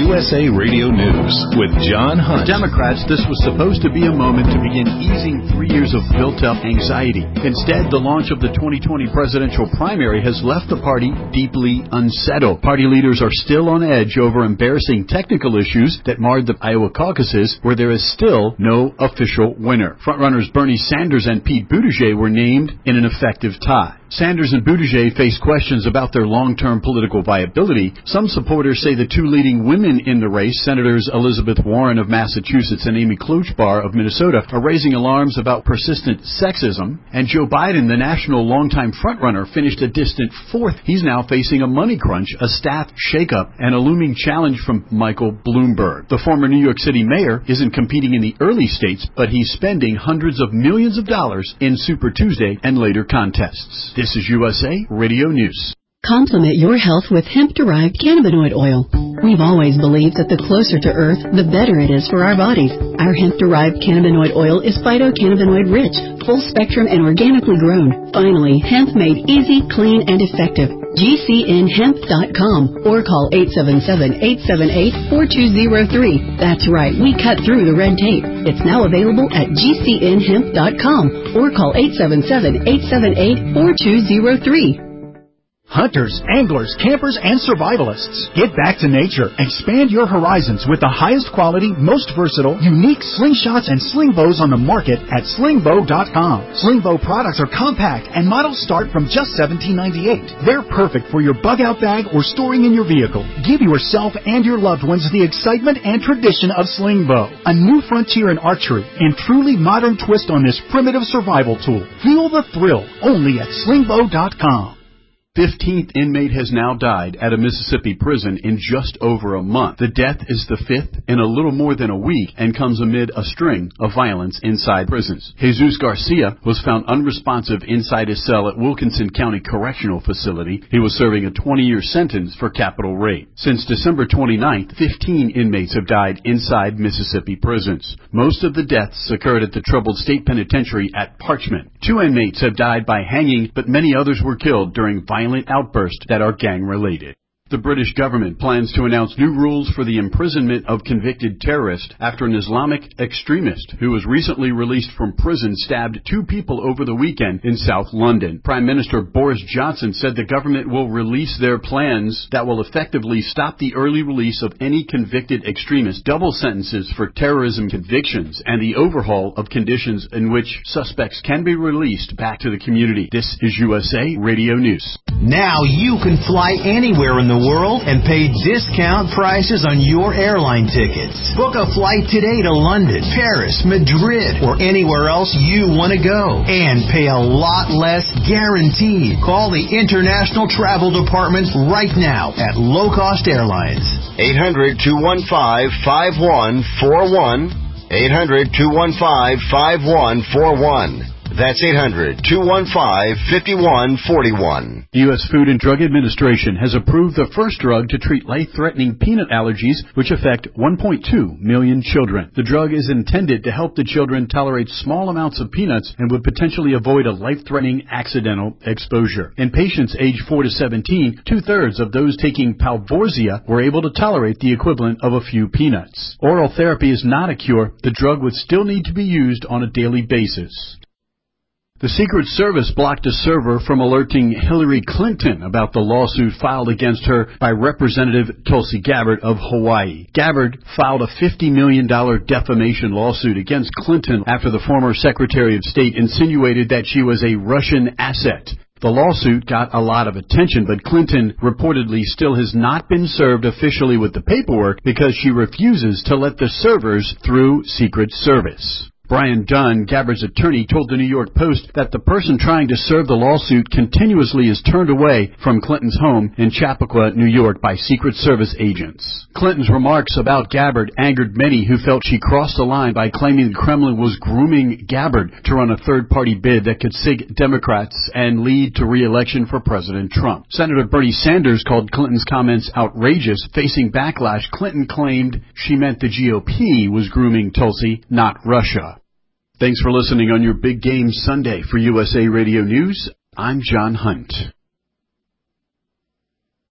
USA Radio News with John Hunt. Democrats, this was supposed to be a moment to begin easing 3 years of built-up anxiety. Instead, the launch of the 2020 presidential primary has left the party deeply unsettled. Party leaders are still on edge over embarrassing technical issues that marred the Iowa caucuses, where there is still no official winner. Frontrunners Bernie Sanders and Pete Buttigieg were named in an effective tie. Sanders and Buttigieg face questions about their long-term political viability. Some supporters say the two leading women in the race, Senators Elizabeth Warren of Massachusetts and Amy Klobuchar of Minnesota, are raising alarms about persistent sexism. And Joe Biden, the national longtime frontrunner, finished a distant fourth. He's now facing a money crunch, a staff shakeup, and a looming challenge from Michael Bloomberg. The former New York City mayor isn't competing in the early states, but he's spending hundreds of millions of dollars in Super Tuesday and later contests. This is USA Radio News. Complement your health with hemp-derived cannabinoid oil. We've always believed that the closer to Earth, the better it is for our bodies. Our hemp-derived cannabinoid oil is phytocannabinoid-rich, full-spectrum, and organically grown. Finally, hemp made easy, clean, and effective. GCNhemp.com or call 877-878-4203. That's right, we cut through the red tape. It's now available at GCNhemp.com or call 877-878-4203. Hunters, anglers, campers, and survivalists, get back to nature. Expand your horizons with the highest quality, most versatile, unique slingshots and sling bows on the market at slingbow.com. Slingbow products are compact and models start from just $17.98. They're perfect for your bug-out bag or storing in your vehicle. Give yourself and your loved ones the excitement and tradition of Slingbow, a new frontier in archery and truly modern twist on this primitive survival tool. Feel the thrill only at slingbow.com. 15th inmate has now died at a Mississippi prison in just over a month. The death is the fifth in a little more than a week and comes amid a string of violence inside prisons. Jesus Garcia was found unresponsive inside his cell at Wilkinson County Correctional Facility. He was serving a 20-year sentence for capital rape. Since December 29th, 15 inmates have died inside Mississippi prisons. Most of the deaths occurred at the troubled state penitentiary at Parchment. 2 inmates have died by hanging, but many others were killed during violent outbursts that are gang-related. The British government plans to announce new rules for the imprisonment of convicted terrorists after an Islamic extremist who was recently released from prison stabbed 2 people over the weekend in South London. Prime Minister Boris Johnson said the government will release their plans that will effectively stop the early release of any convicted extremists, double sentences for terrorism convictions, and the overhaul of conditions in which suspects can be released back to the community. This is USA Radio News. Now you can fly anywhere in the world and pay discount prices on your airline tickets. Book a flight today to London, Paris, Madrid, or anywhere else you want to go and pay a lot less guaranteed. Call the International Travel Department right now at Low Cost Airlines. 800-215-5141. 800-215-5141. That's 800-215-5141. The U.S. Food and Drug Administration has approved the first drug to treat life-threatening peanut allergies, which affect 1.2 million children. The drug is intended to help the children tolerate small amounts of peanuts and would potentially avoid a life-threatening accidental exposure. In patients aged 4 to 17, 2/3 of those taking Palforzia were able to tolerate the equivalent of a few peanuts. Oral therapy is not a cure. The drug would still need to be used on a daily basis. The Secret Service blocked a server from alerting Hillary Clinton about the lawsuit filed against her by Representative Tulsi Gabbard of Hawaii. Gabbard filed a $50 million defamation lawsuit against Clinton after the former Secretary of State insinuated that she was a Russian asset. The lawsuit got a lot of attention, but Clinton reportedly still has not been served officially with the paperwork because she refuses to let the servers through Secret Service. Brian Dunn, Gabbard's attorney, told the New York Post that the person trying to serve the lawsuit continuously is turned away from Clinton's home in Chappaqua, New York, by Secret Service agents. Clinton's remarks about Gabbard angered many who felt she crossed the line by claiming the Kremlin was grooming Gabbard to run a third-party bid that could sig Democrats and lead to re-election for President Trump. Senator Bernie Sanders called Clinton's comments outrageous. Facing backlash, Clinton claimed she meant the GOP was grooming Tulsi, not Russia. Thanks for listening on your Big Game Sunday. For USA Radio News, I'm John Hunt.